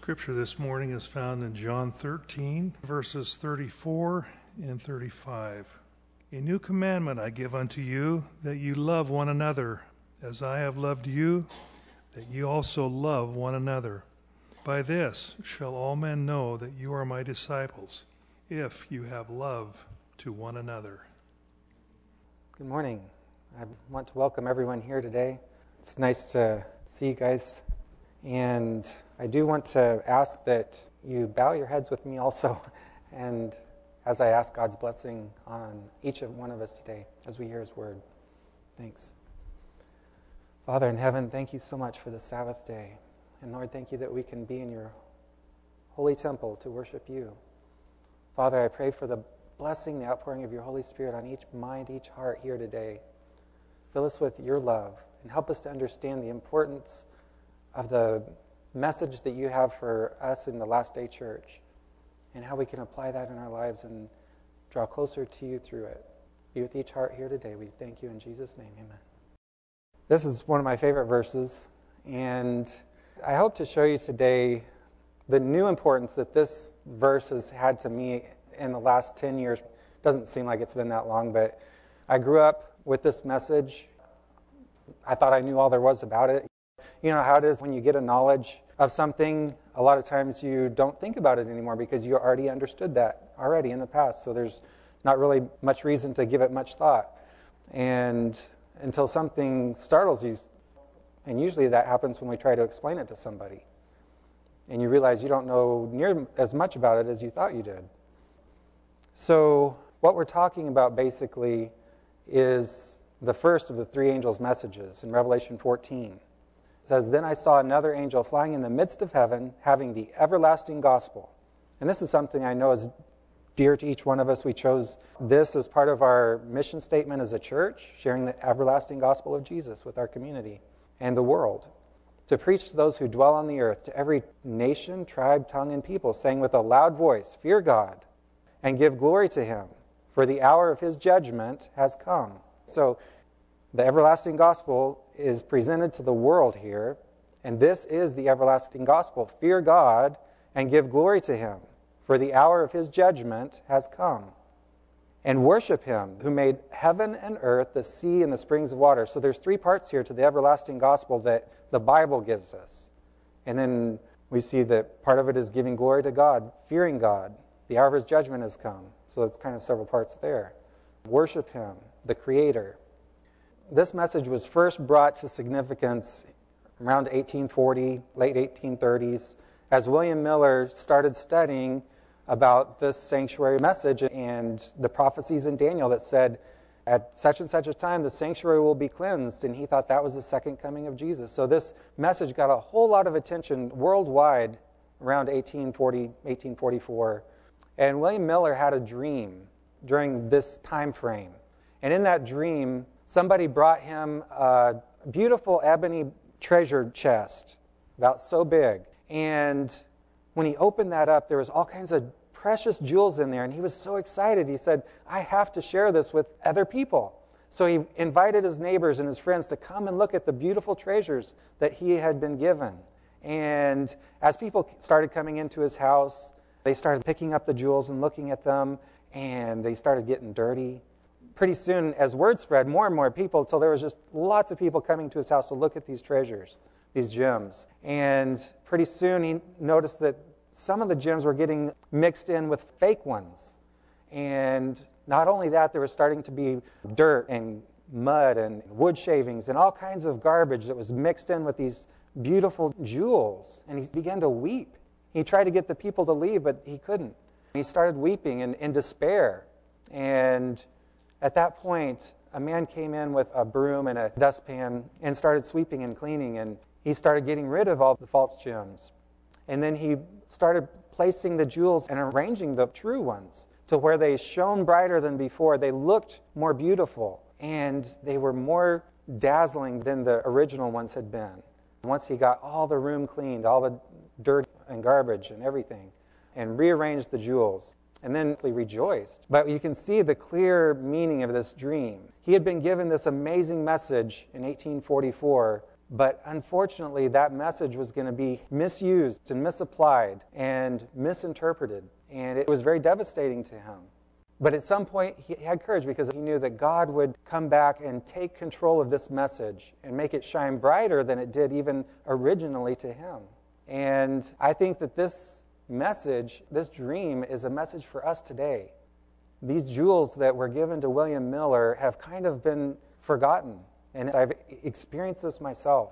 Scripture this morning is found in John 13, verses 34 and 35. A new commandment I give unto you, that you love one another, as I have loved you, that ye also love one another. By this shall all men know that you are my disciples, if you have love to one another. Good morning. I want to welcome everyone here today. It's nice to see you guys. And I do want to ask that you bow your heads with me also, and as I ask God's blessing on each of one of us today as we hear His word. Thanks. Father in heaven, thank you so much for the Sabbath day. And Lord, thank you that we can be in your holy temple to worship you. Father, I pray for the blessing, the outpouring of your Holy Spirit on each mind, each heart here today. Fill us with your love and help us to understand the importance of the message that you have for us in the Last Day Church and how we can apply that in our lives and draw closer to you through it. Be with each heart here today. We thank you in Jesus' name. Amen. This is one of my favorite verses, and I hope to show you today the new importance that this verse has had to me in the last 10 years. Doesn't seem like it's been that long, but I grew up with this message. I thought I knew all there was about it. You know how it is when you get a knowledge of something, a lot of times you don't think about it anymore because you already understood that already in the past. So there's not really much reason to give it much thought. And until something startles you, and usually that happens when we try to explain it to somebody. And you realize you don't know near as much about it as you thought you did. So what we're talking about basically is the first of the three angels' messages in Revelation 14. It says, "Then I saw another angel flying in the midst of heaven, having the everlasting gospel." And this is something I know is dear to each one of us. We chose this as part of our mission statement as a church, sharing the everlasting gospel of Jesus with our community and the world, to preach to those who dwell on the earth, to every nation, tribe, tongue, and people, saying with a loud voice, "Fear God, and give glory to Him, for the hour of His judgment has come." So the everlasting gospel is presented to the world here, and this is the everlasting gospel. Fear God and give glory to Him, for the hour of His judgment has come. And worship Him who made heaven and earth, the sea and the springs of water. So there's three parts here to the everlasting gospel that the Bible gives us. And then we see that part of it is giving glory to God, fearing God. The hour of His judgment has come. So it's kind of several parts there. Worship Him, the Creator. This message was first brought to significance around 1840, late 1830s, as William Miller started studying about this sanctuary message and the prophecies in Daniel that said, at such and such a time, the sanctuary will be cleansed, and he thought that was the second coming of Jesus. So this message got a whole lot of attention worldwide around 1840, 1844. And William Miller had a dream during this time frame. And in that dream, somebody brought him a beautiful ebony treasure chest, about so big. And when he opened that up, there was all kinds of precious jewels in there. And he was so excited. He said, "I have to share this with other people." So he invited his neighbors and his friends to come and look at the beautiful treasures that he had been given. And as people started coming into his house, they started picking up the jewels and looking at them, and they started getting dirty. Pretty soon, as word spread, more and more people, until there was just lots of people coming to his house to look at these treasures, these gems. And pretty soon he noticed that some of the gems were getting mixed in with fake ones. And not only that, there was starting to be dirt and mud and wood shavings and all kinds of garbage that was mixed in with these beautiful jewels. And he began to weep. He tried to get the people to leave, but he couldn't. He started weeping in despair. And at that point, a man came in with a broom and a dustpan and started sweeping and cleaning, and he started getting rid of all the false gems. And then he started placing the jewels and arranging the true ones to where they shone brighter than before. They looked more beautiful, and they were more dazzling than the original ones had been. Once he got all the room cleaned, all the dirt and garbage and everything, and rearranged the jewels, and then he rejoiced. But you can see the clear meaning of this dream. He had been given this amazing message in 1844 But unfortunately, that message was going to be misused and misapplied and misinterpreted. And it was very devastating to him. But at some point, he had courage because he knew that God would come back and take control of this message and make it shine brighter than it did even originally to him. And I think that this message, this dream, is a message for us today. These jewels that were given to William Miller have kind of been forgotten. And I've experienced this myself.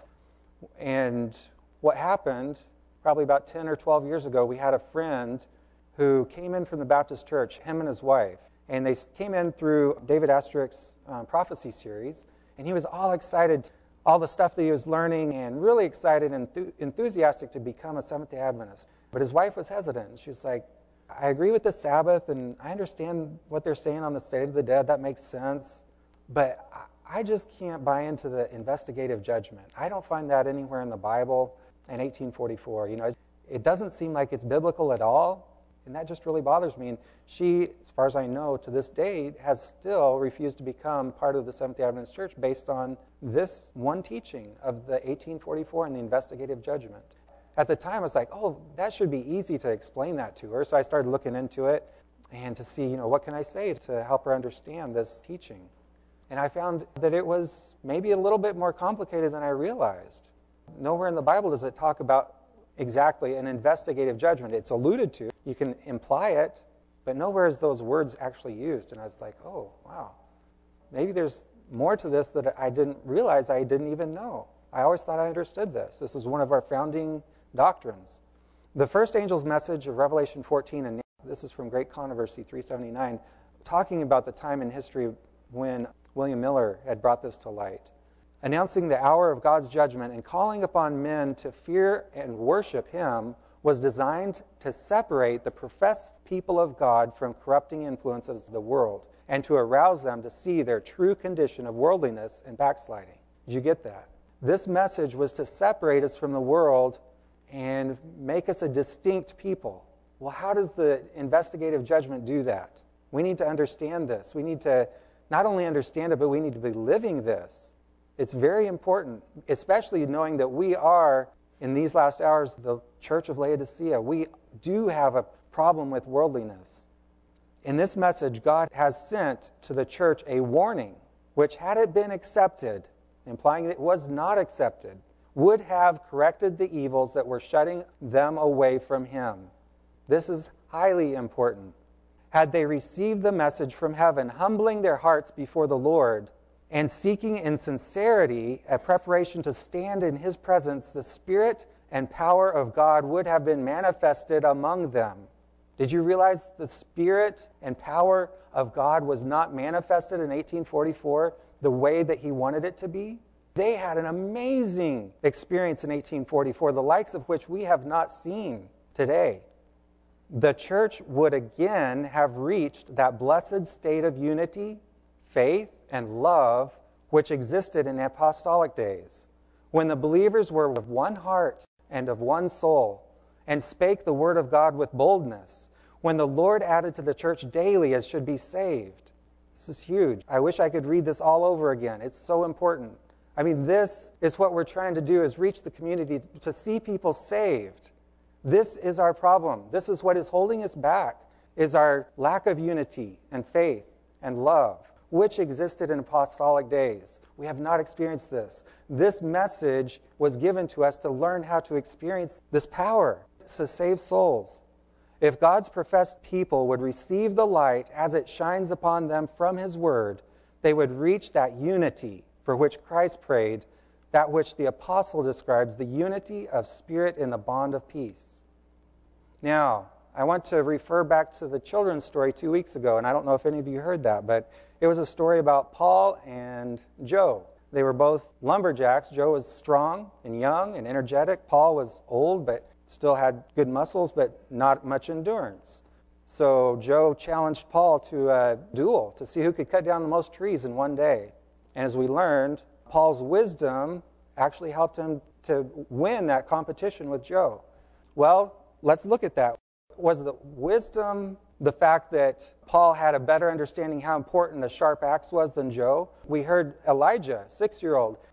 And what happened, probably about 10 or 12 years ago, we had a friend who came in from the Baptist church, him and his wife. And they came in through David Astrick's prophecy series. And he was all excited, all the stuff that he was learning, and really excited and enthusiastic to become a Seventh-day Adventist. But his wife was hesitant. She was like, I agree with the Sabbath, and I understand what they're saying on the state of the dead. That makes sense. But I just can't buy into the investigative judgment. I don't find that anywhere in the Bible in 1844. It doesn't seem like it's biblical at all. And that just really bothers me. And she, as far as I know, to this day, has still refused to become part of the Seventh-day Adventist Church based on this one teaching of the 1844 and the investigative judgment. At the time, I was like, oh, that should be easy to explain that to her. So I started looking into it and to see, what can I say to help her understand this teaching. And I found that it was maybe a little bit more complicated than I realized. Nowhere in the Bible does it talk about exactly an investigative judgment. It's alluded to. You can imply it, but nowhere is those words actually used. And I was like, oh, wow. Maybe there's more to this that I didn't realize I didn't even know. I always thought I understood this. This is one of our founding doctrines. The first angel's message of Revelation 14, and this is from Great Controversy 379, talking about the time in history when William Miller had brought this to light, announcing the hour of God's judgment and calling upon men to fear and worship Him, was designed to separate the professed people of God from corrupting influences of the world and to arouse them to see their true condition of worldliness and backsliding. Did you get that? This message was to separate us from the world and make us a distinct people. Well, how does the investigative judgment do that? We need to understand this. We need to not only understand it, but we need to be living this. It's very important, especially knowing that we are, in these last hours, the Church of Laodicea. We do have a problem with worldliness. In this message, God has sent to the church a warning, which, had it been accepted, implying that it was not accepted, would have corrected the evils that were shutting them away from Him. This is highly important. Had they received the message from heaven, humbling their hearts before the Lord, and seeking in sincerity a preparation to stand in His presence, the Spirit and power of God would have been manifested among them. Did you realize the Spirit and power of God was not manifested in 1844 the way that He wanted it to be? They had an amazing experience in 1844, the likes of which we have not seen today. The church would again have reached that blessed state of unity, faith, and love which existed in the apostolic days, when the believers were of one heart and of one soul, and spake the word of God with boldness, when the Lord added to the church daily as should be saved. This is huge. I wish I could read this all over again. It's so important. I mean, this is what we're trying to do, is reach the community to see people saved. This is our problem. This is what is holding us back, is our lack of unity and faith and love, which existed in apostolic days. We have not experienced this. This message was given to us to learn how to experience this power to save souls. If God's professed people would receive the light as it shines upon them from His Word, they would reach that unity for which Christ prayed, that which the apostle describes, the unity of spirit in the bond of peace. Now, I want to refer back to the children's story 2 weeks ago, and I don't know if any of you heard that, but it was a story about Paul and Joe. They were both lumberjacks. Joe was strong and young and energetic. Paul was old, but still had good muscles, but not much endurance. So Joe challenged Paul to a duel to see who could cut down the most trees in one day. And as we learned, Paul's wisdom actually helped him to win that competition with Joe. Well, let's look at that. Was the wisdom the fact that Paul had a better understanding how important a sharp axe was than Joe? We heard Elijah, 6-year-old.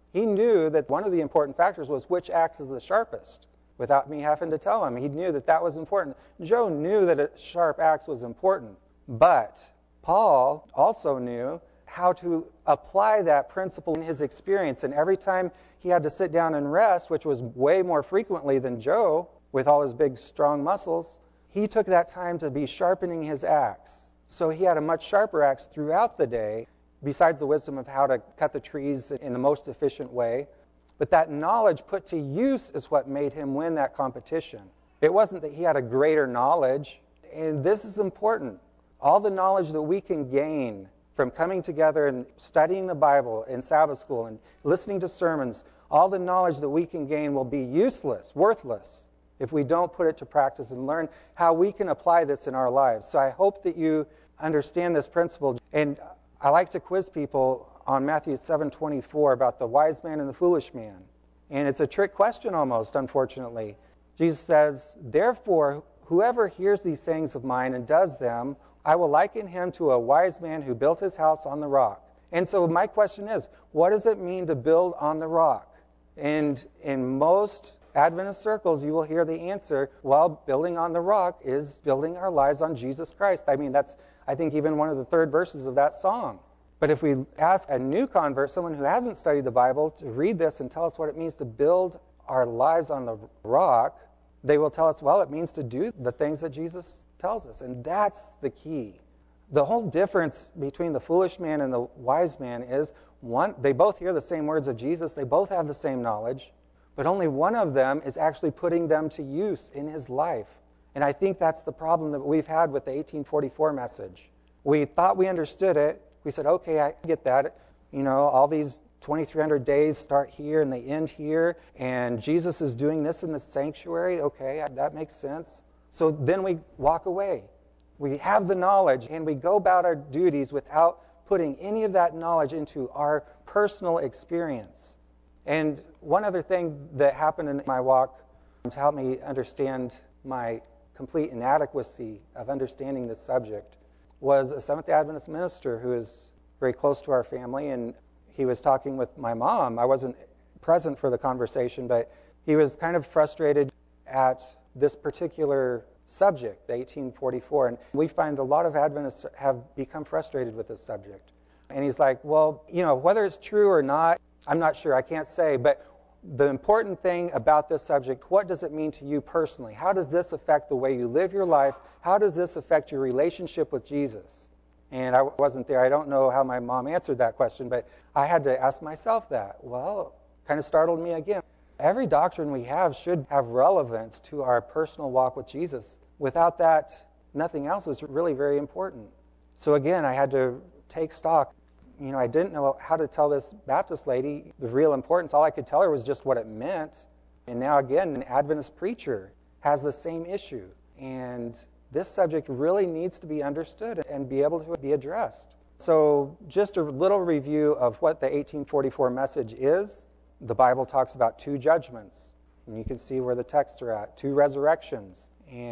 He knew that one of the important factors was which axe is the sharpest, without me having to tell him. He knew that that was important. Joe knew that a sharp axe was important, but Paul also knew how to apply that principle in his experience. And every time he had to sit down and rest, which was way more frequently than Joe, with all his big, strong muscles, he took that time to be sharpening his axe. So he had a much sharper axe throughout the day, besides the wisdom of how to cut the trees in the most efficient way. But that knowledge put to use is what made him win that competition. It wasn't that he had a greater knowledge, and this is important. All the knowledge that we can gain from coming together and studying the Bible in Sabbath school and listening to sermons, all the knowledge that we can gain will be useless, worthless, if we don't put it to practice and learn how we can apply this in our lives. So I hope that you understand this principle. And I like to quiz people on Matthew 7:24 about the wise man and the foolish man. And it's a trick question almost, unfortunately. Jesus says, "Therefore, whoever hears these sayings of mine and does them, I will liken him to a wise man who built his house on the rock." And so my question is, what does it mean to build on the rock? And in most Adventist circles, you will hear the answer, well, building on the rock is building our lives on Jesus Christ. I mean, that's, I think, even one of the third verses of that song. But if we ask a new convert, someone who hasn't studied the Bible, to read this and tell us what it means to build our lives on the rock, they will tell us, well, it means to do the things that Jesus tells us. And that's the key. The whole difference between the foolish man and the wise man is, one, they both hear the same words of Jesus, they both have the same knowledge, but only one of them is actually putting them to use in his life. And I think that's the problem that we've had with the 1844 message. We thought we understood it. We said, okay, I get that. You know, all these 2,300 days start here and they end here, and Jesus is doing this in the sanctuary. Okay, that makes sense. So then we walk away. We have the knowledge, and we go about our duties without putting any of that knowledge into our personal experience. And one other thing that happened in my walk to help me understand my complete inadequacy of understanding this subject was a Seventh-day Adventist minister who is very close to our family, and he was talking with my mom. I wasn't present for the conversation, but he was kind of frustrated at this particular subject, the 1844, and we find a lot of Adventists have become frustrated with this subject. And he's like, well, you know, whether it's true or not, I'm not sure, I can't say, but the important thing about this subject, what does it mean to you personally? How does this affect the way you live your life? How does this affect your relationship with Jesus? And I wasn't there. I don't know how my mom answered that question, but I had to ask myself that. Well, kind of startled me again. Every doctrine we have should have relevance to our personal walk with Jesus. Without that, nothing else is really very important. So again, I had to take stock. You know, I didn't know how to tell this Baptist lady the real importance. All I could tell her was just what it meant. And now again, an Adventist preacher has the same issue. And this subject really needs to be understood and be able to be addressed. So just a little review of what the 1844 message is. The Bible talks about two judgments. And you can see where the texts are at. Two resurrections.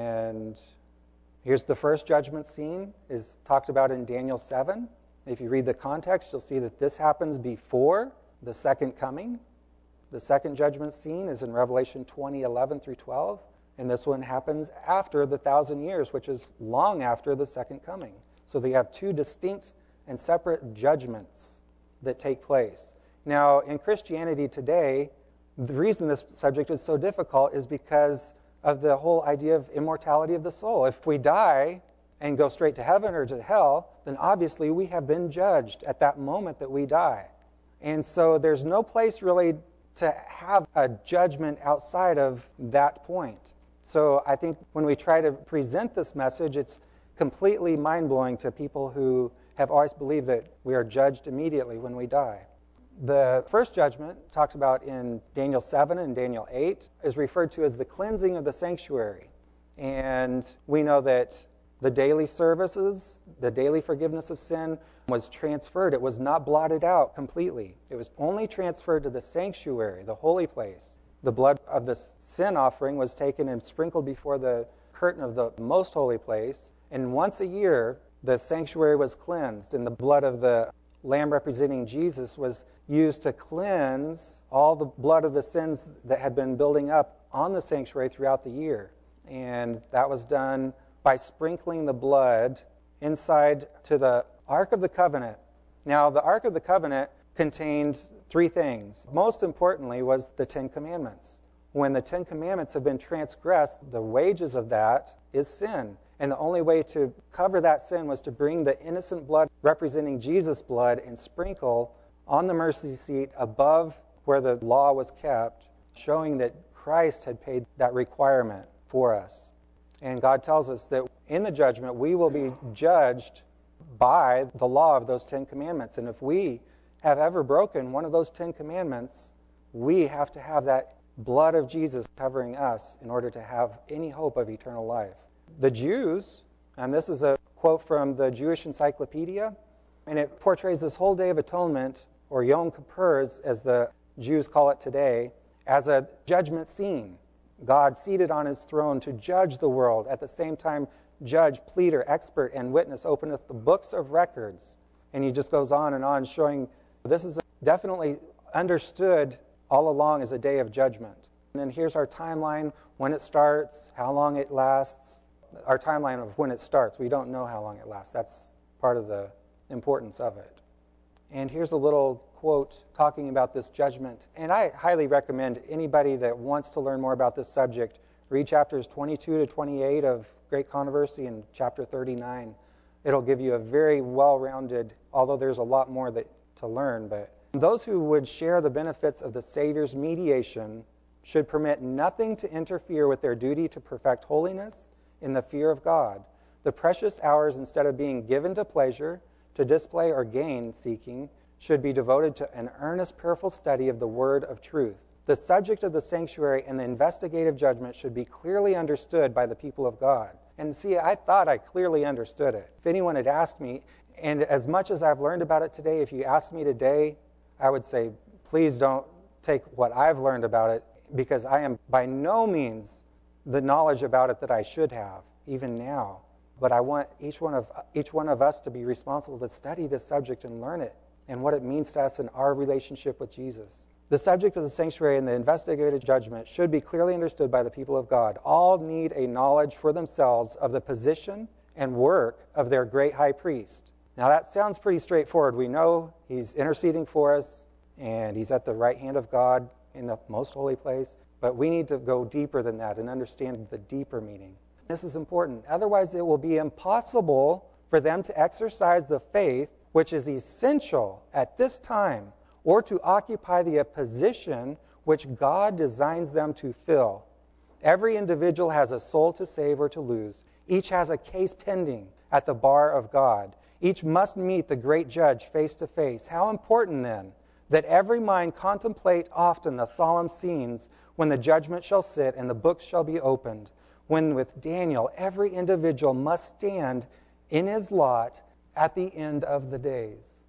And here's the first judgment scene is talked about in Daniel 7. If you read the context, you'll see that this happens before the second coming. The second judgment scene is in Revelation 20:11 through 12. And this one happens after the 1,000 years, which is long after the second coming. So they have two distinct and separate judgments that take place. Now, in Christianity today, the reason this subject is so difficult is because of the whole idea of immortality of the soul. If we die and go straight to heaven or to hell, then obviously we have been judged at that moment that we die. And so there's no place really to have a judgment outside of that point. So I think when we try to present this message, it's completely mind-blowing to people who have always believed that we are judged immediately when we die. The first judgment, talked about in Daniel 7 and Daniel 8, is referred to as the cleansing of the sanctuary. And we know that the daily services, the daily forgiveness of sin was transferred. It was not blotted out completely. It was only transferred to the sanctuary, the holy place. The blood of the sin offering was taken and sprinkled before the curtain of the most holy place. And once a year, the sanctuary was cleansed, and the blood of the lamb representing Jesus was used to cleanse all the blood of the sins that had been building up on the sanctuary throughout the year. And that was done by sprinkling the blood inside to the Ark of the Covenant. Now, the Ark of the Covenant contained three things. Most importantly was the Ten Commandments. When the Ten Commandments have been transgressed, the wages of that is sin. And the only way to cover that sin was to bring the innocent blood representing Jesus' blood and sprinkle on the mercy seat above where the law was kept, showing that Christ had paid that requirement for us. And God tells us that in the judgment we will be judged by the law of those Ten Commandments. And if we have ever broken one of those Ten Commandments, we have to have that blood of Jesus covering us in order to have any hope of eternal life. The Jews, and this is a quote from the Jewish Encyclopedia, and it portrays this whole Day of Atonement, or Yom Kippur, as the Jews call it today, as a judgment scene. God seated on his throne to judge the world. At the same time, judge, pleader, expert, and witness openeth the books of records. And he just goes on showing this is definitely understood all along as a day of judgment. And then here's our timeline, when it starts, how long it lasts. Our timeline of when it starts. We don't know how long it lasts. That's part of the importance of it. And here's a little quote talking about this judgment. And I highly recommend anybody that wants to learn more about this subject, read chapters 22 to 28 of Great Controversy and chapter 39. It'll give you a very well-rounded, although there's a lot more to learn. But those who would share the benefits of the Savior's mediation should permit nothing to interfere with their duty to perfect holiness in the fear of God. The precious hours, instead of being given to pleasure, to display or gain seeking, should be devoted to an earnest, prayerful study of the word of truth. The subject of the sanctuary and the investigative judgment should be clearly understood by the people of God. And see, I thought I clearly understood it. If anyone had asked me, and as much as I've learned about it today, if you asked me today, I would say, please don't take what I've learned about it, because I am by no means the knowledge about it that I should have, even now. But I want each one of us to be responsible to study this subject and learn it and what it means to us in our relationship with Jesus. The subject of the sanctuary and the investigative judgment should be clearly understood by the people of God. All need a knowledge for themselves of the position and work of their great high priest. Now that sounds pretty straightforward. We know he's interceding for us and he's at the right hand of God in the most holy place. But we need to go deeper than that and understand the deeper meaning. This is important. Otherwise, it will be impossible for them to exercise the faith which is essential at this time, or to occupy the position which God designs them to fill. Every individual has a soul to save or to lose. Each has a case pending at the bar of God. Each must meet the great judge face to face. How important, then, that every mind contemplate often the solemn scenes when the judgment shall sit and the books shall be opened, when with Daniel every individual must stand in his lot at the end of the days.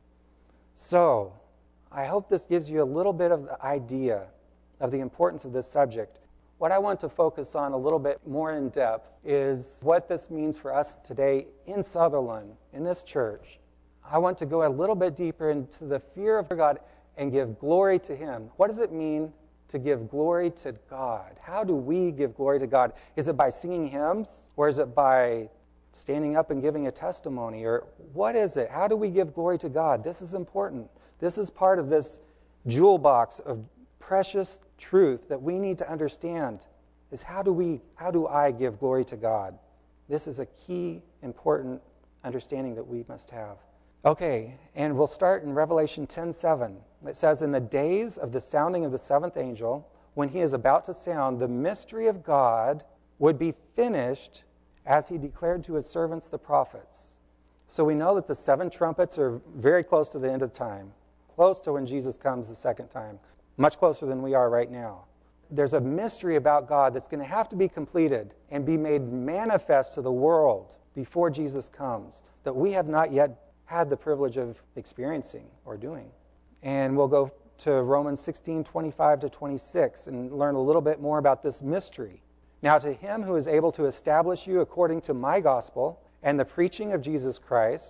So, I hope this gives you a little bit of the idea of the importance of this subject. What I want to focus on a little bit more in depth is what this means for us today in Sutherland, in this church. I want to go a little bit deeper into the fear of God and give glory to Him. What does it mean to give glory to God? How do we give glory to God? Is it by singing hymns? Or is it by standing up and giving a testimony? Or what is it? How do we give glory to God? This is important. This is part of this jewel box of precious truth that we need to understand, is how do I give glory to God? This is a key, important understanding that we must have. Okay, and we'll start in Revelation 10:7. It says, in the days of the sounding of the seventh angel, when he is about to sound, the mystery of God would be finished as he declared to his servants the prophets. So we know that the seven trumpets are very close to the end of time, close to when Jesus comes the second time, much closer than we are right now. There's a mystery about God that's going to have to be completed and be made manifest to the world before Jesus comes that we have not yet had the privilege of experiencing or doing. And we'll go to Romans 16:25 to 26 and learn a little bit more about this mystery. Now to him who is able to establish you according to my gospel and the preaching of Jesus Christ,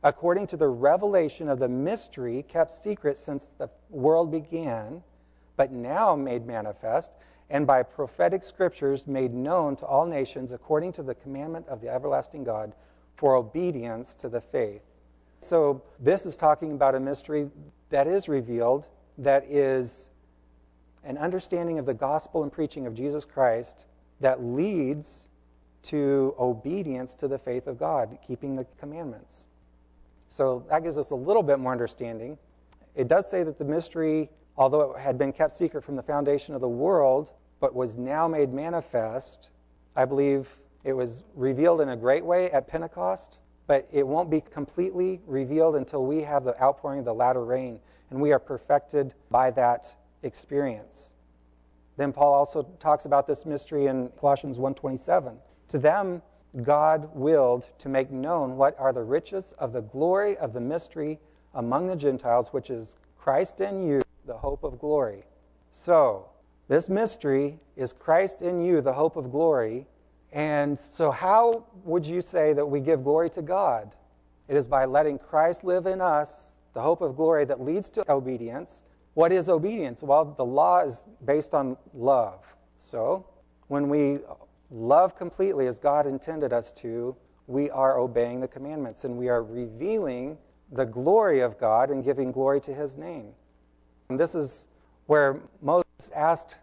according to the revelation of the mystery kept secret since the world began, but now made manifest, and by prophetic scriptures made known to all nations according to the commandment of the everlasting God for obedience to the faith. So this is talking about a mystery that is revealed, that is an understanding of the gospel and preaching of Jesus Christ that leads to obedience to the faith of God, keeping the commandments. So that gives us a little bit more understanding. It does say that the mystery, although it had been kept secret from the foundation of the world, but was now made manifest, I believe it was revealed in a great way at Pentecost, but it won't be completely revealed until we have the outpouring of the latter rain, and we are perfected by that experience. Then Paul also talks about this mystery in Colossians 1:27. To them, God willed to make known what are the riches of the glory of the mystery among the Gentiles, which is Christ in you, the hope of glory. So, this mystery is Christ in you, the hope of glory. And so how would you say that we give glory to God? It is by letting Christ live in us, the hope of glory that leads to obedience. What is obedience? Well, the law is based on love. So, when we love completely as God intended us to, we are obeying the commandments and we are revealing the glory of God and giving glory to His name. And this is where Moses asked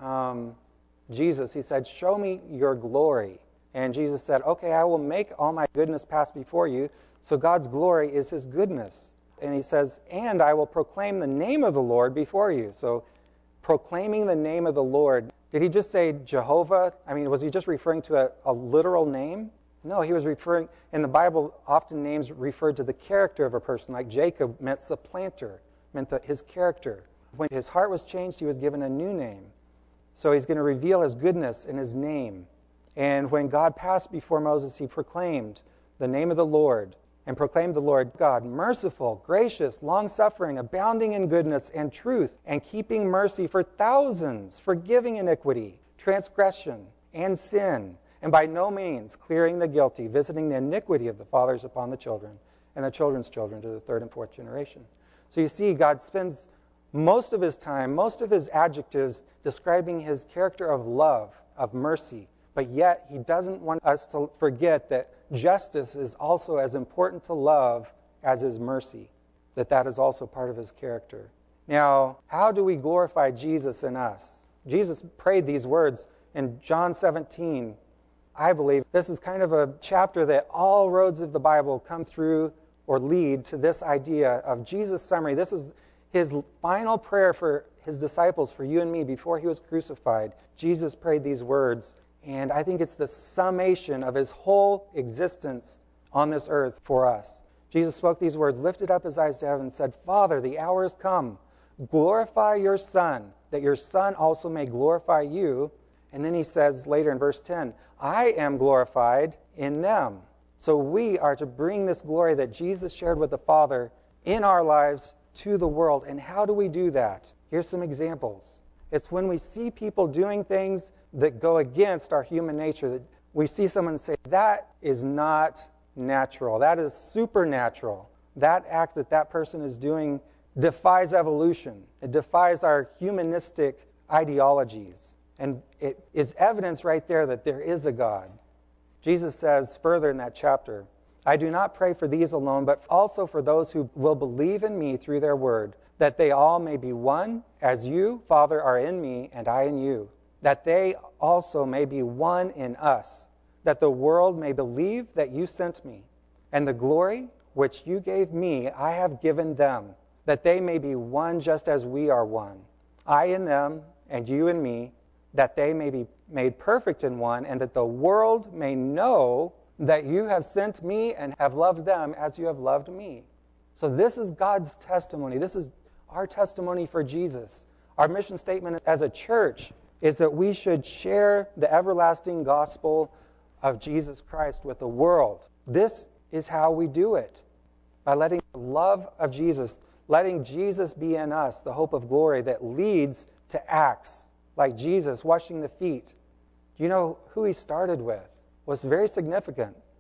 Jesus, he said, "Show me your glory." And Jesus said, "Okay, I will make all my goodness pass before you." So God's glory is His goodness. And He says, "And I will proclaim the name of the Lord before you." So proclaiming the name of the Lord. Did He just say Jehovah? I mean, was He just referring to a literal name? No, He was referring, in the Bible, often names referred to the character of a person. Like Jacob meant supplanter, meant his character. When his heart was changed, he was given a new name. So He's going to reveal His goodness in His name. And when God passed before Moses, He proclaimed the name of the Lord and proclaimed the Lord God, merciful, gracious, long-suffering, abounding in goodness and truth, and keeping mercy for thousands, forgiving iniquity, transgression, and sin, and by no means clearing the guilty, visiting the iniquity of the fathers upon the children, and the children's children to the third and fourth generation. So you see, God spends most of His time, most of His adjectives describing His character of love, of mercy, but yet He doesn't want us to forget that justice is also as important to love as is mercy, that is also part of His character. Now, how do we glorify Jesus in us? Jesus prayed these words in John 17. I believe this is kind of a chapter that all roads of the Bible come through or lead to this idea of Jesus' summary. This is His final prayer for His disciples, for you and me, before He was crucified. Jesus prayed these words, and I think it's the summation of His whole existence on this earth for us. Jesus spoke these words, lifted up His eyes to heaven, and said, "Father, the hour is come. Glorify your Son, that your Son also may glorify you." And then He says later in verse 10, "I am glorified in them." So we are to bring this glory that Jesus shared with the Father in our lives to the world. And how do we do that? Here's some examples. It's when we see people doing things that go against our human nature, that we see someone and say, that is not natural, that is supernatural. That act that person is doing defies evolution. It defies our humanistic ideologies. And it is evidence right there that there is a God. Jesus says further in that chapter, "I do not pray for these alone, but also for those who will believe in me through their word, that they all may be one, as you, Father, are in me, and I in you, that they also may be one in us, that the world may believe that you sent me. And the glory which you gave me, I have given them, that they may be one just as we are one, I in them, and you in me, that they may be made perfect in one, and that the world may know that you have sent me and have loved them as you have loved me." So this is God's testimony. This is our testimony for Jesus. Our mission statement as a church is that we should share the everlasting gospel of Jesus Christ with the world. This is how we do it, by letting the love of Jesus, letting Jesus be in us, the hope of glory that leads to acts like Jesus washing the feet. Do you know who He started with? Was very significant.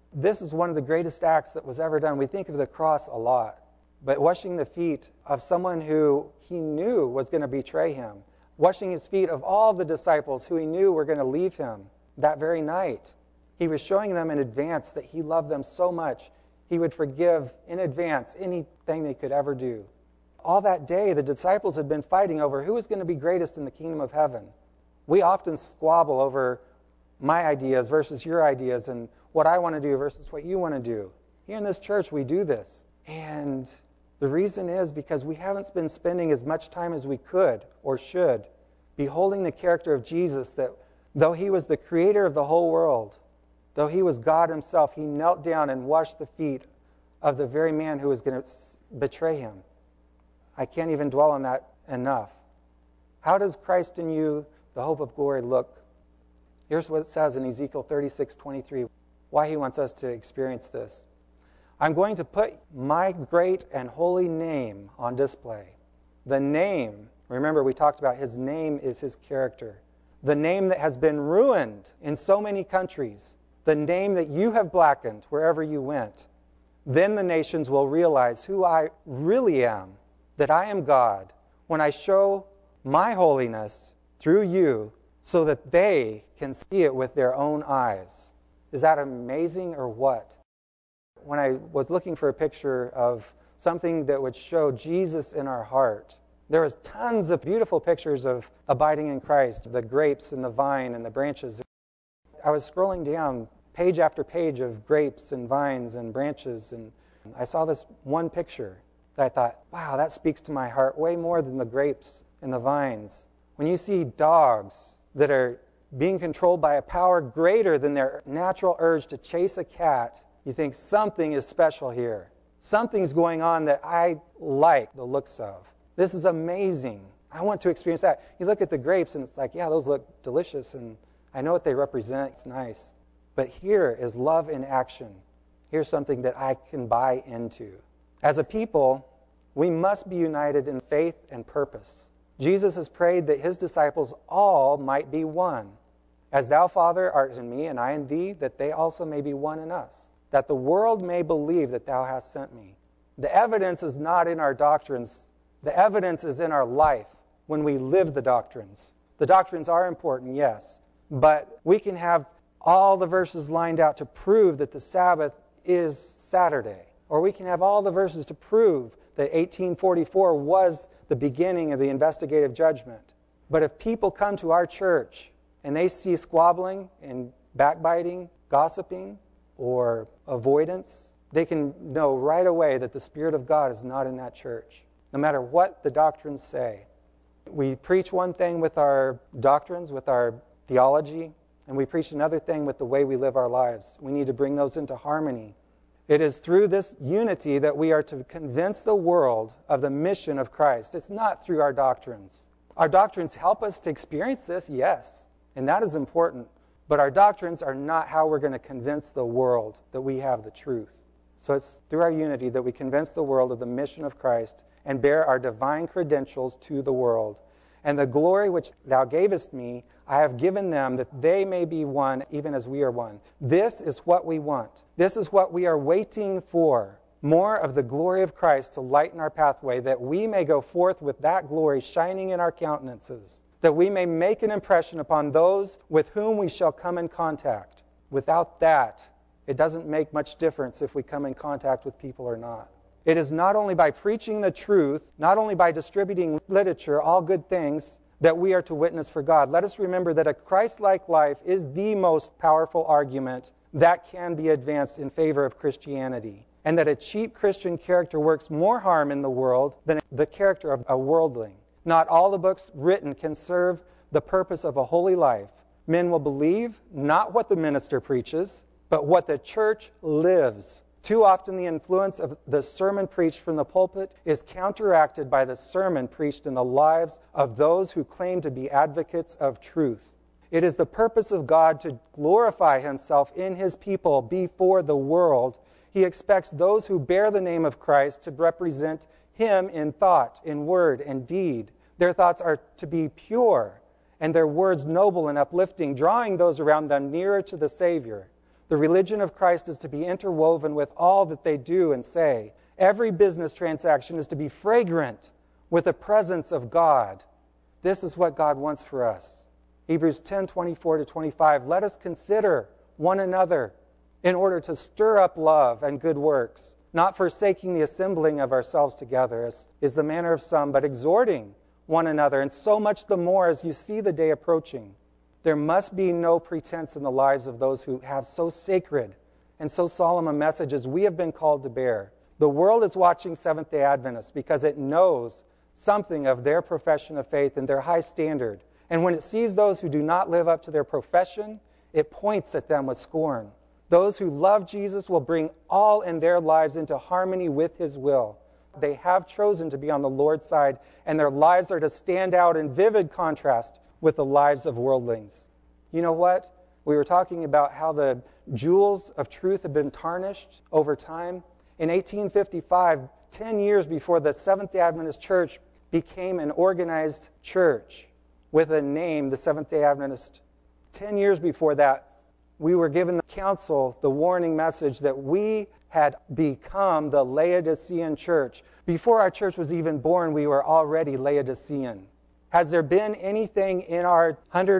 This is one of the greatest acts that was ever done. We think of the cross a lot, but washing the feet of someone who he knew was going to betray him, washing his feet of all the disciples who he knew were going to leave him that very night. He was showing them in advance that he loved them so much, he would forgive in advance anything they could ever do. All that day, the disciples had been fighting over who was going to be greatest in the kingdom of heaven. We often squabble over my ideas versus your ideas and what I want to do versus what you want to do. Here in this church, we do this. And the reason is because we haven't been spending as much time as we could or should beholding the character of Jesus, that though he was the creator of the whole world, though he was God himself, he knelt down and washed the feet of the very man who was going to betray him. I can't even dwell on that enough. How does Christ in you, the hope of glory, look? Here's what it says in Ezekiel 36:23, why he wants us to experience this. I'm going to put my great and holy name on display. The name, remember we talked about his name is his character. The name that has been ruined in so many countries. The name that you have blackened wherever you went. Then the nations will realize who I really am, that I am God, when I show my holiness through you so that they can see it with their own eyes. Is that amazing or what? When I was looking for a picture of something that would show Jesus in our heart, there was tons of beautiful pictures of abiding in Christ, the grapes and the vine and the branches. I was scrolling down page after page of grapes and vines and branches, and I saw this one picture that I thought, wow, that speaks to my heart way more than the grapes and the vines. When you see dogs that are being controlled by a power greater than their natural urge to chase a cat, you think something is special here. Something's going on that I like the looks of. This is amazing. I want to experience that. You look at the grapes and it's like, yeah, those look delicious and I know what they represent. It's nice. But here is love in action. Here's something that I can buy into. As a people, we must be united in faith and purpose. Jesus has prayed that his disciples all might be one. As thou, Father, art in me and I in thee, that they also may be one in us, that the world may believe that thou hast sent me. The evidence is not in our doctrines. The evidence is in our life when we live the doctrines. The doctrines are important, yes, but we can have all the verses lined out to prove that the Sabbath is Saturday. Or we can have all the verses to prove that 1844 was the beginning of the investigative judgment. But if people come to our church and they see squabbling and backbiting, gossiping, or avoidance, they can know right away that the Spirit of God is not in that church, no matter what the doctrines say. We preach one thing with our doctrines, with our theology, and we preach another thing with the way we live our lives. We need to bring those into harmony. It is through this unity that we are to convince the world of the mission of Christ. It's not through our doctrines. Our doctrines help us to experience this, yes, and that is important. But our doctrines are not how we're going to convince the world that we have the truth. So it's through our unity that we convince the world of the mission of Christ and bear our divine credentials to the world. And the glory which thou gavest me, I have given them, that they may be one, even as we are one. This is what we want. This is what we are waiting for. More of the glory of Christ to lighten our pathway, that we may go forth with that glory shining in our countenances, that we may make an impression upon those with whom we shall come in contact. Without that, it doesn't make much difference if we come in contact with people or not. It is not only by preaching the truth, not only by distributing literature, all good things, that we are to witness for God. Let us remember that a Christ-like life is the most powerful argument that can be advanced in favor of Christianity, and that a cheap Christian character works more harm in the world than the character of a worldling. Not all the books written can serve the purpose of a holy life. Men will believe not what the minister preaches, but what the church lives. Too often the influence of the sermon preached from the pulpit is counteracted by the sermon preached in the lives of those who claim to be advocates of truth. It is the purpose of God to glorify himself in his people before the world. He expects those who bear the name of Christ to represent him in thought, in word, and deed. Their thoughts are to be pure, and their words noble and uplifting, drawing those around them nearer to the Savior. The religion of Christ is to be interwoven with all that they do and say. Every business transaction is to be fragrant with the presence of God. This is what God wants for us. Hebrews 10:24-25. Let us consider one another in order to stir up love and good works, not forsaking the assembling of ourselves together, as is the manner of some, but exhorting one another, and so much the more as you see the day approaching. There must be no pretense in the lives of those who have so sacred and so solemn a message as we have been called to bear. The world is watching Seventh-day Adventists because it knows something of their profession of faith and their high standard. And when it sees those who do not live up to their profession, it points at them with scorn. Those who love Jesus will bring all in their lives into harmony with His will. They have chosen to be on the Lord's side, and their lives are to stand out in vivid contrast with the lives of worldlings. You know what? We were talking about how the jewels of truth have been tarnished over time. In 1855, 10 years before the Seventh-day Adventist Church became an organized church with a name, the Seventh-day Adventist, 10 years before that, we were given the counsel, the warning message that we had become the Laodicean church. Before our church was even born, we were already Laodicean. Has there been anything in our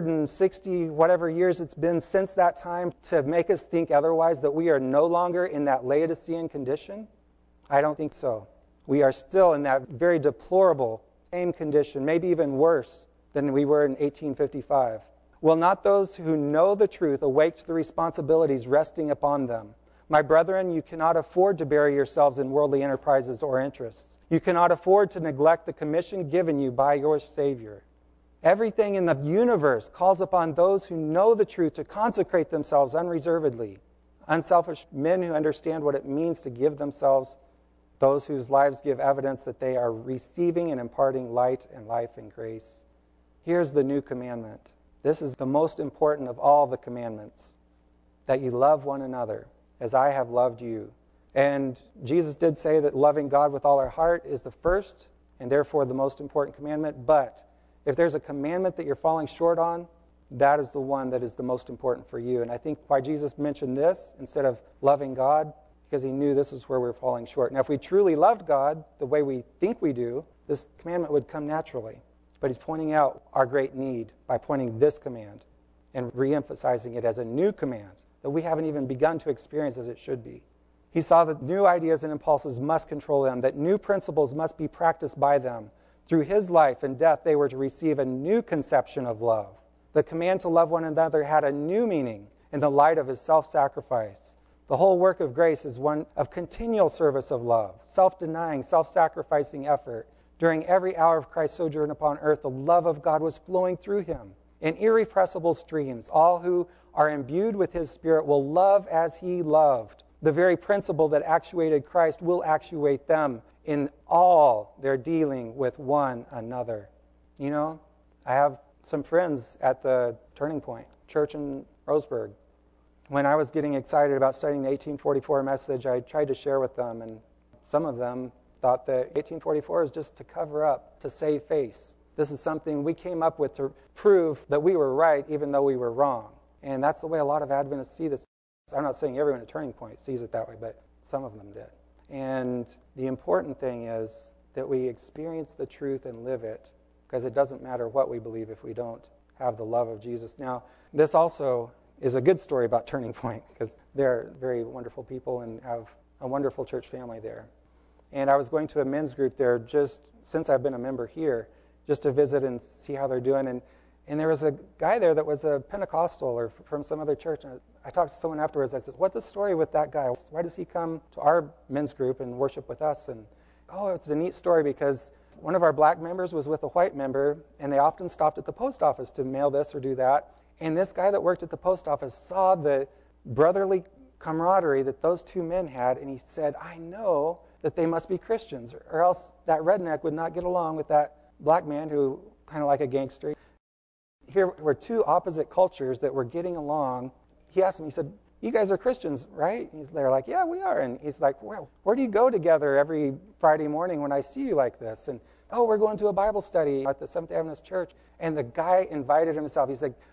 160 whatever years it's been since that time to make us think otherwise, that we are no longer in that Laodicean condition? I don't think so. We are still in that very deplorable same condition, maybe even worse than we were in 1855. Will not those who know the truth awake to the responsibilities resting upon them? My brethren, you cannot afford to bury yourselves in worldly enterprises or interests. You cannot afford to neglect the commission given you by your Savior. Everything in the universe calls upon those who know the truth to consecrate themselves unreservedly. Unselfish men who understand what it means to give themselves, those whose lives give evidence that they are receiving and imparting light and life and grace. Here's the new commandment. This is the most important of all the commandments, that you love one another as I have loved you. And Jesus did say that loving God with all our heart is the first and therefore the most important commandment. But if there's a commandment that you're falling short on, that is the one that is the most important for you. And I think why Jesus mentioned this instead of loving God, because He knew this is where we're falling short. Now, if we truly loved God the way we think we do, this commandment would come naturally. But He's pointing out our great need by pointing this command and re-emphasizing it as a new command that we haven't even begun to experience as it should be. He saw that new ideas and impulses must control them, that new principles must be practiced by them. Through His life and death, they were to receive a new conception of love. The command to love one another had a new meaning in the light of His self-sacrifice. The whole work of grace is one of continual service of love, self-denying, self-sacrificing effort. During every hour of Christ's sojourn upon earth, the love of God was flowing through Him in irrepressible streams. All who are imbued with His Spirit will love as He loved. The very principle that actuated Christ will actuate them in all their dealing with one another. You know, I have some friends at the Turning Point Church in Roseburg. When I was getting excited about studying the 1844 message, I tried to share with them, and some of them thought that 1844 is just to cover up, to save face. This is something we came up with to prove that we were right even though we were wrong. And that's the way a lot of Adventists see this. I'm not saying everyone at Turning Point sees it that way, but some of them did. And the important thing is that we experience the truth and live it, because it doesn't matter what we believe if we don't have the love of Jesus. Now, this also is a good story about Turning Point, because they're very wonderful people and have a wonderful church family there. And I was going to a men's group there just since I've been a member here, just to visit and see how they're doing. And there was a guy there that was a Pentecostal or from some other church. And I talked to someone afterwards. I said, what's the story with that guy? Why does he come to our men's group and worship with us? And, it's a neat story because one of our black members was with a white member, and they often stopped at the post office to mail this or do that. And this guy that worked at the post office saw the brotherly camaraderie that those two men had, and he said, I know that they must be Christians, or else that redneck would not get along with that black man who kind of like a gangster. Here were two opposite cultures that were getting along. He asked them, he said, you guys are Christians, right? They're like, yeah, we are. And he's like, well, where do you go together every Friday morning when I see you like this? And, we're going to a Bible study at the Seventh-day Adventist Church. And the guy invited himself. He's like,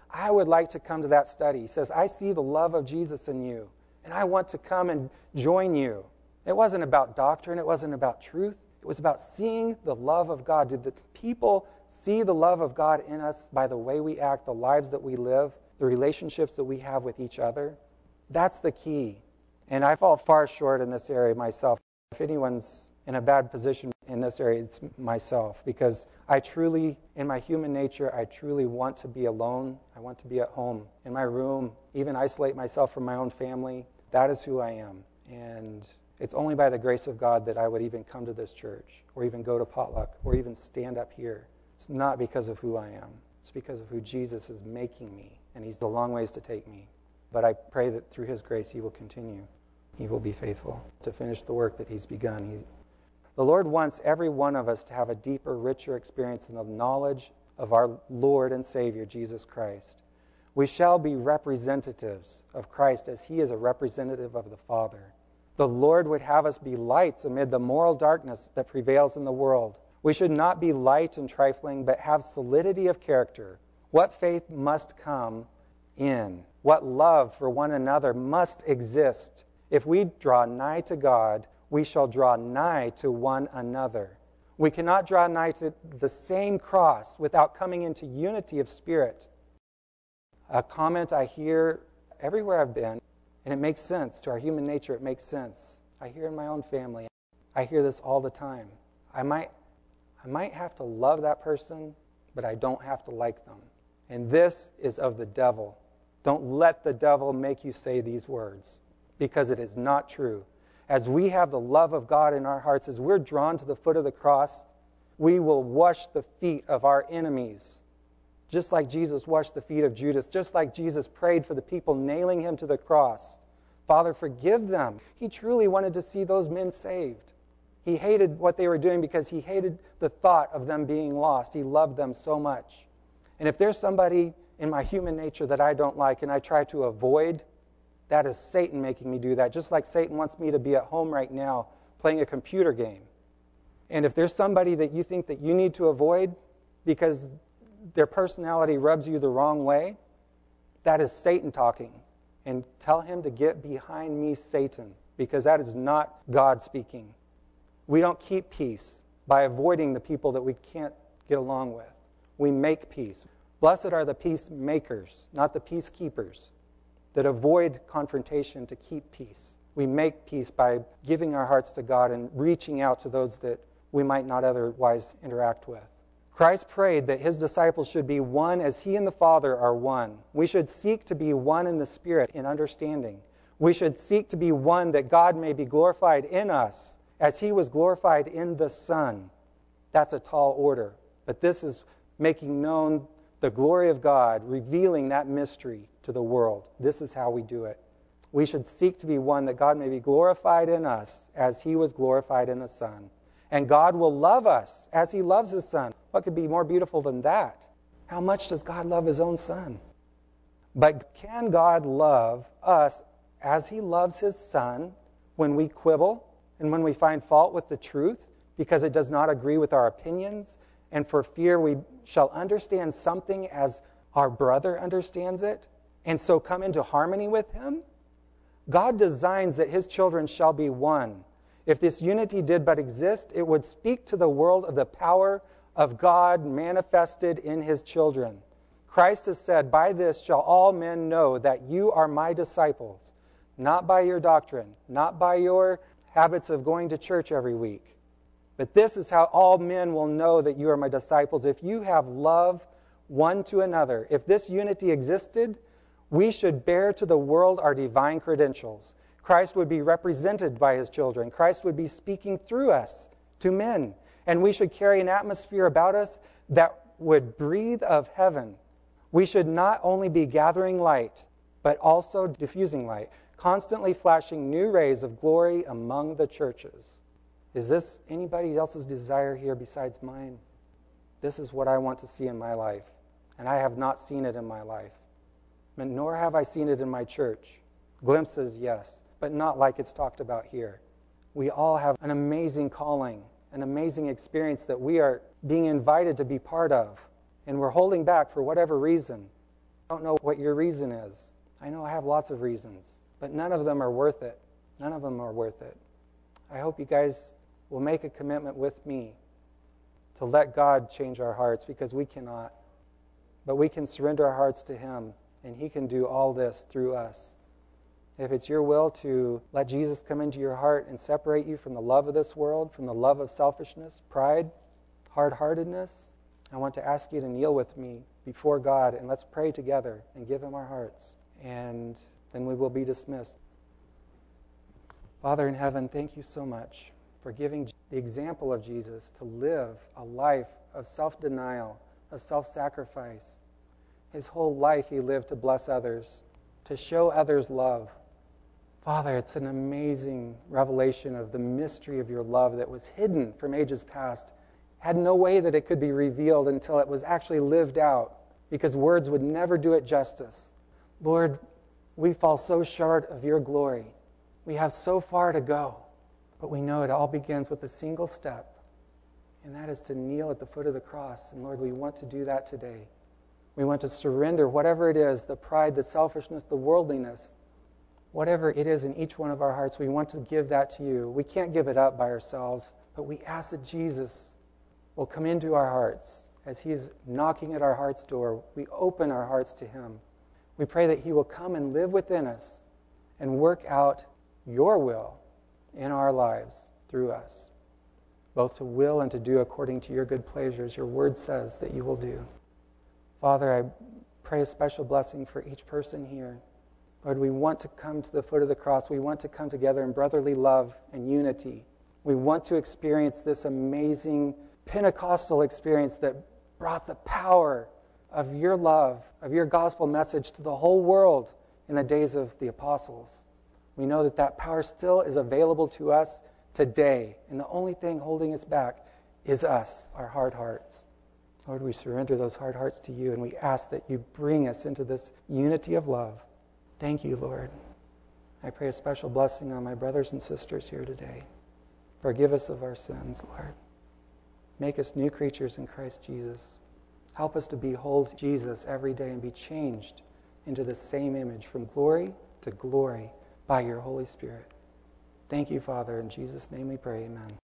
I would like to come to that study. He says, I see the love of Jesus in you, and I want to come and join you. It wasn't about doctrine. It wasn't about truth. It was about seeing the love of God. Did the people see the love of God in us by the way we act, the lives that we live, the relationships that we have with each other? That's the key. And I fall far short in this area myself. If anyone's in a bad position in this area, it's myself, because I truly, in my human nature, I truly want to be alone. I want to be at home, in my room, even isolate myself from my own family. That is who I am. And it's only by the grace of God that I would even come to this church, or even go to potluck, or even stand up here. It's not because of who I am. It's because of who Jesus is making me, and He's the long ways to take me. But I pray that through His grace He will continue. He will be faithful to finish the work that He's begun. The Lord wants every one of us to have a deeper, richer experience in the knowledge of our Lord and Savior, Jesus Christ. We shall be representatives of Christ as He is a representative of the Father. The Lord would have us be lights amid the moral darkness that prevails in the world. We should not be light and trifling, but have solidity of character. What faith must come in? What love for one another must exist? If we draw nigh to God, we shall draw nigh to one another. We cannot draw nigh to the same cross without coming into unity of spirit. A comment I hear everywhere I've been, and it makes sense to our human nature, it makes sense. I hear in my own family. I hear this all the time. I might have to love that person, but I don't have to like them. And this is of the devil. Don't let the devil make you say these words, because it is not true. As we have the love of God in our hearts, as we're drawn to the foot of the cross, we will wash the feet of our enemies. Just like Jesus washed the feet of Judas, just like Jesus prayed for the people nailing Him to the cross. Father, forgive them. He truly wanted to see those men saved. He hated what they were doing because He hated the thought of them being lost. He loved them so much. And if there's somebody in my human nature that I don't like and I try to avoid, that is Satan making me do that, just like Satan wants me to be at home right now playing a computer game. And if there's somebody that you think that you need to avoid because their personality rubs you the wrong way, that is Satan talking. And tell him to get behind me, Satan, because that is not God speaking. We don't keep peace by avoiding the people that we can't get along with. We make peace. Blessed are the peacemakers, not the peacekeepers, that avoid confrontation to keep peace. We make peace by giving our hearts to God and reaching out to those that we might not otherwise interact with. Christ prayed that His disciples should be one as He and the Father are one. We should seek to be one in the Spirit in understanding. We should seek to be one that God may be glorified in us as He was glorified in the Son. That's a tall order. But this is making known the glory of God, revealing that mystery to the world. This is how we do it. We should seek to be one that God may be glorified in us as He was glorified in the Son. And God will love us as He loves His Son. What could be more beautiful than that? How much does God love His own Son? But can God love us as He loves His Son when we quibble and when we find fault with the truth because it does not agree with our opinions, and for fear we shall understand something as our brother understands it, and so come into harmony with Him? God designs that His children shall be one. If this unity did but exist, it would speak to the world of the power of God manifested in His children. Christ has said, "By this shall all men know that you are my disciples," not by your doctrine, not by your habits of going to church every week. But this is how all men will know that you are my disciples, if you have love one to another. If this unity existed, we should bear to the world our divine credentials. Christ would be represented by His children. Christ would be speaking through us to men. And we should carry an atmosphere about us that would breathe of heaven. We should not only be gathering light, but also diffusing light, constantly flashing new rays of glory among the churches. Is this anybody else's desire here besides mine? This is what I want to see in my life. And I have not seen it in my life. Nor have I seen it in my church. Glimpses, yes, but not like it's talked about here. We all have an amazing calling, an amazing experience that we are being invited to be part of. And we're holding back for whatever reason. I don't know what your reason is. I know I have lots of reasons, but none of them are worth it. None of them are worth it. I hope you guys will make a commitment with me to let God change our hearts, because we cannot. But we can surrender our hearts to Him, and He can do all this through us. If it's your will to let Jesus come into your heart and separate you from the love of this world, from the love of selfishness, pride, hard-heartedness, I want to ask you to kneel with me before God, and let's pray together and give Him our hearts. And then we will be dismissed. Father in heaven, thank you so much for giving the example of Jesus to live a life of self-denial, of self-sacrifice. His whole life He lived to bless others, to show others love. Father, it's an amazing revelation of the mystery of your love that was hidden from ages past. Had no way that it could be revealed until it was actually lived out, because words would never do it justice. Lord, we fall so short of your glory. We have so far to go, but we know it all begins with a single step, and that is to kneel at the foot of the cross. And Lord, we want to do that today. We want to surrender whatever it is, the pride, the selfishness, the worldliness, whatever it is in each one of our hearts, we want to give that to you. We can't give it up by ourselves, but we ask that Jesus will come into our hearts. As He's knocking at our heart's door, we open our hearts to Him. We pray that He will come and live within us and work out your will in our lives through us, both to will and to do according to your good pleasures. Your word says that you will do. Father, I pray a special blessing for each person here. Lord, we want to come to the foot of the cross. We want to come together in brotherly love and unity. We want to experience this amazing Pentecostal experience that brought the power of your love, of your gospel message to the whole world in the days of the apostles. We know that that power still is available to us today, and the only thing holding us back is us, our hard hearts. Lord, we surrender those hard hearts to you, and we ask that you bring us into this unity of love. Thank you, Lord. I pray a special blessing on my brothers and sisters here today. Forgive us of our sins, Lord. Make us new creatures in Christ Jesus. Help us to behold Jesus every day and be changed into the same image from glory to glory by your Holy Spirit. Thank you, Father. In Jesus' name we pray, amen.